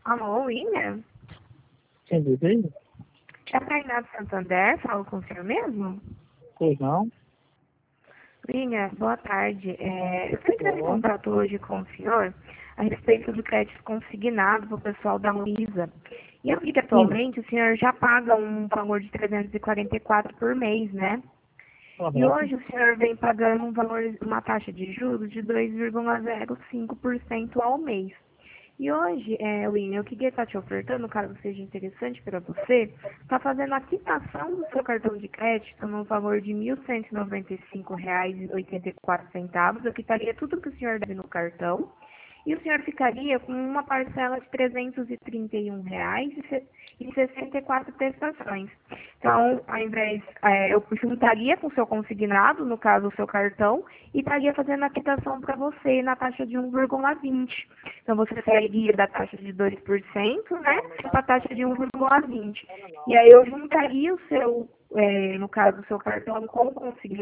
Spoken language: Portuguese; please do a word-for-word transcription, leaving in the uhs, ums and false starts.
Alô, William? Quem deseja? É a Tainá do Santander, falo com o senhor mesmo? Pois não? William, boa tarde. É, eu estou entrando em contato hoje com o senhor a respeito do crédito consignado para o pessoal da Luísa. E eu vi que Sim. atualmente o senhor já paga um valor de trezentos e quarenta e quatro por mês, né? E Correto. hoje o senhor vem pagando um valor, uma taxa de juros de dois vírgula zero cinco por cento ao mês. E hoje, é, William, eu queria estar te ofertando, caso seja interessante para você, está fazendo a quitação do seu cartão de crédito no valor de mil cento e noventa e cinco reais e oitenta e quatro centavos. Eu quitaria tudo que o senhor deve no cartão. E o senhor ficaria com uma parcela de trezentos e trinta e um reais e sessenta e quatro prestações. Então, ao invés, é, eu juntaria com o seu consignado, no caso o seu cartão, e estaria fazendo a quitação para você na taxa de um vírgula vinte. Então, você sairia da taxa de dois por cento, né, para a taxa de um vírgula vinte. E aí eu juntaria o seu, é, no caso, o seu cartão com o consignado,